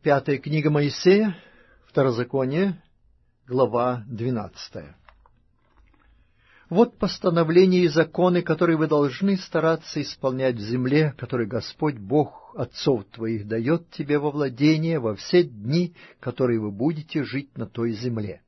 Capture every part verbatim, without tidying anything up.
Пятая книга Моисея, Второзаконие, глава двенадцатая. Вот постановления и законы, которые вы должны стараться исполнять в земле, которые Господь Бог отцов твоих дает тебе во владение во все дни, которые вы будете жить на той земле.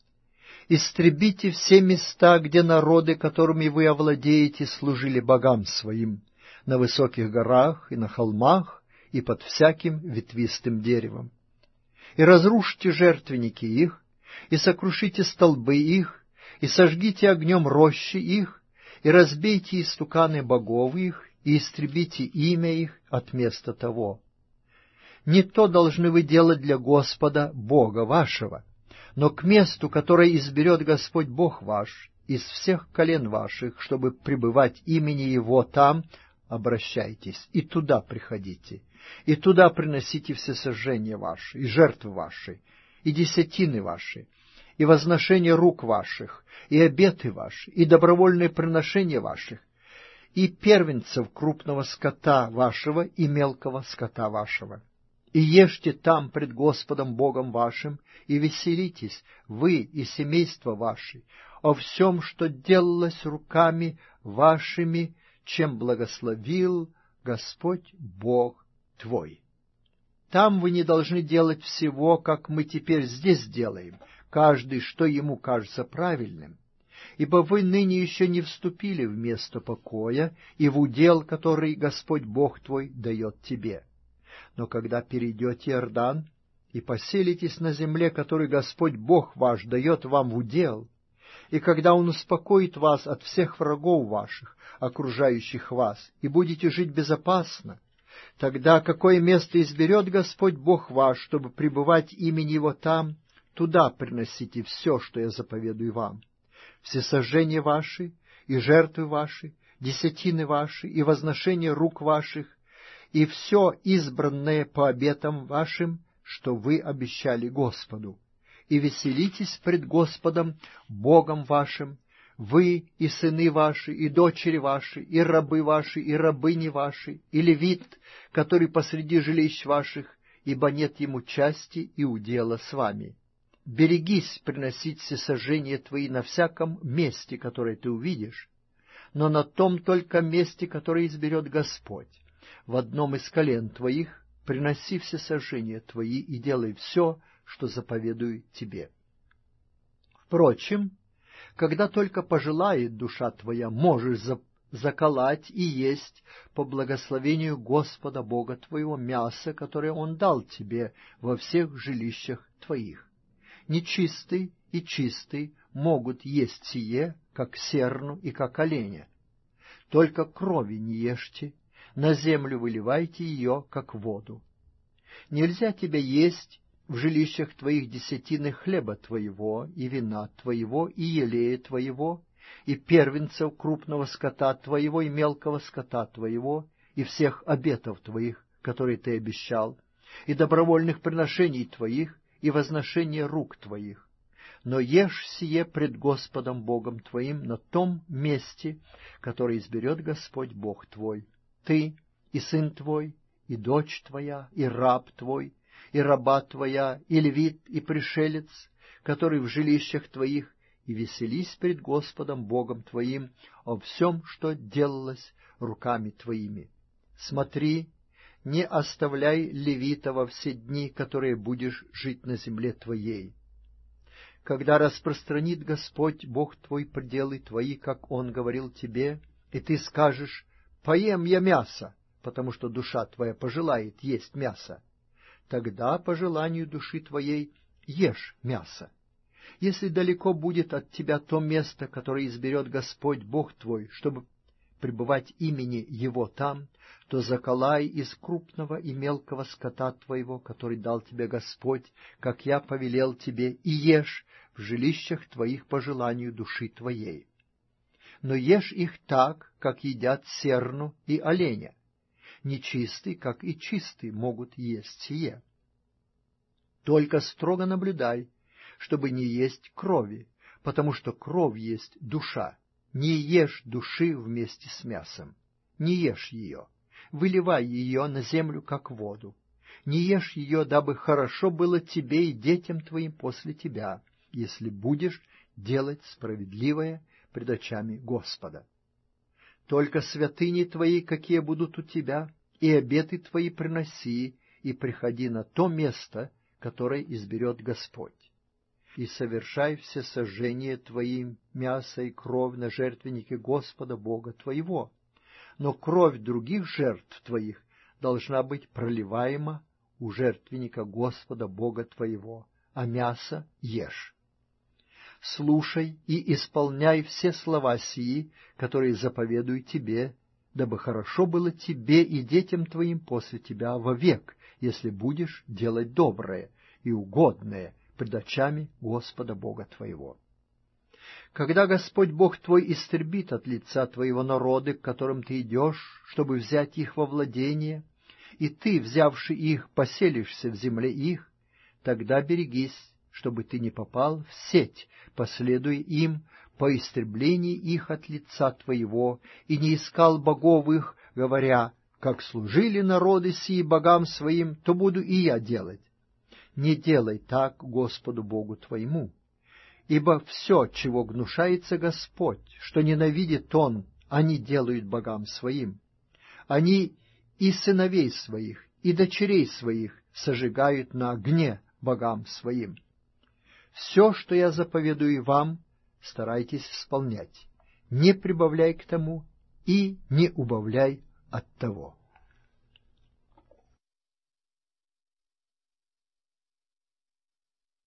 Истребите все места, где народы, которыми вы овладеете, служили богам своим, на высоких горах и на холмах, и под всяким ветвистым деревом. И разрушьте жертвенники их, и сокрушите столбы их, и сожгите огнем рощи их, и разбейте истуканы богов их, и истребите имя их от места того. Не то должны вы делать для Господа Бога вашего, но к месту, которое изберет Господь Бог ваш из всех колен ваших, чтобы пребывать имени Его там, обращайтесь, и туда приходите, и туда приносите все сожжения ваши, и жертвы ваши, и десятины ваши, и возношения рук ваших, и обеты ваши, и добровольные приношения ваших, и первенцев крупного скота вашего и мелкого скота вашего. И ешьте там пред Господом Богом вашим, и веселитесь, вы и семейство ваше, о всем, что делалось руками вашими, чем благословил Господь Бог твой. Там вы не должны делать всего, как мы теперь здесь делаем, каждый, что ему кажется правильным, ибо вы ныне еще не вступили в место покоя и в удел, который Господь Бог твой дает тебе. Но когда перейдете Иордан и поселитесь на земле, которую Господь Бог ваш дает вам в удел, и когда Он успокоит вас от всех врагов ваших, окружающих вас, и будете жить безопасно, тогда какое место изберет Господь Бог ваш, чтобы пребывать имени Его там, туда приносите все, что я заповедую вам. Все сожжения ваши, и жертвы ваши, десятины ваши, и возношения рук ваших, и все избранное по обетам вашим, что вы обещали Господу. И веселитесь пред Господом Богом вашим, вы и сыны ваши, и дочери ваши, и рабы ваши, и рабыни ваши, и левит, который посреди жилищ ваших, ибо нет ему части и удела с вами. Берегись приносить всесожжения твои на всяком месте, которое ты увидишь, но на том только месте, которое изберет Господь. В одном из колен твоих приноси всесожжения твои и делай все, что заповедую тебе. Впрочем, когда только пожелает душа твоя, можешь заколоть и есть по благословению Господа Бога твоего мясо, которое Он дал тебе во всех жилищах твоих. Нечистый и чистый могут есть сие, как серну и как оленя. Только крови не ешьте, на землю выливайте ее, как воду. Нельзя тебе есть в жилищах твоих десятины хлеба твоего, и вина твоего, и елея твоего, и первенцев крупного скота твоего, и мелкого скота твоего, и всех обетов твоих, которые ты обещал, и добровольных приношений твоих, и возношения рук твоих. Но ешь сие пред Господом Богом твоим на том месте, которое изберет Господь Бог твой. Ты и сын твой, и дочь твоя, и раб твой, и раба твоя, и левит, и пришелец, который в жилищах твоих, и веселись пред Господом Богом твоим о всем, что делалось руками твоими. Смотри, не оставляй левита во все дни, которые будешь жить на земле твоей. Когда распространит Господь Бог твой пределы твои, как Он говорил тебе, и ты скажешь: «Поем я мясо», потому что душа твоя пожелает есть мясо, тогда по желанию души твоей ешь мясо. Если далеко будет от тебя то место, которое изберет Господь Бог твой, чтобы пребывать имени Его там, то заколай из крупного и мелкого скота твоего, который дал тебе Господь, как я повелел тебе, и ешь в жилищах твоих по желанию души твоей. Но ешь их так, как едят серну и оленя. Нечистый, как и чистый, могут есть сие. Только строго наблюдай, чтобы не есть крови, потому что кровь есть душа. Не ешь души вместе с мясом, не ешь ее, выливай ее на землю, как воду. не ешь ее, дабы хорошо было тебе и детям твоим после тебя, если будешь делать справедливое пред очами Господа. Только святыни твои, какие будут у тебя, и обеты твои приноси, и приходи на то место, которое изберет Господь. И совершай все сожжения твои, мясо и кровь на жертвеннике Господа Бога твоего. Но кровь других жертв твоих должна быть проливаема у жертвенника Господа Бога твоего, а мясо ешь. Слушай и исполняй все слова сии, которые заповедую тебе, дабы хорошо было тебе и детям твоим после тебя вовек, если будешь делать доброе и угодное пред очами Господа Бога твоего. Когда Господь Бог твой истребит от лица твоего народы, к которым ты идешь, чтобы взять их во владение, и ты, взявши их, поселишься в земле их, тогда берегись, чтобы ты не попал в сеть, последуя им по истреблении их от лица твоего, и не искал богов их, говоря, как служили народы сии богам своим, то буду и я делать. Не делай так Господу Богу твоему. Ибо все, чего гнушается Господь, что ненавидит Он, они делают богам своим. Они и сыновей своих, и дочерей своих сожигают на огне богам своим. Все, что я заповедую вам, старайтесь исполнять. Не прибавляй к тому и не убавляй от того.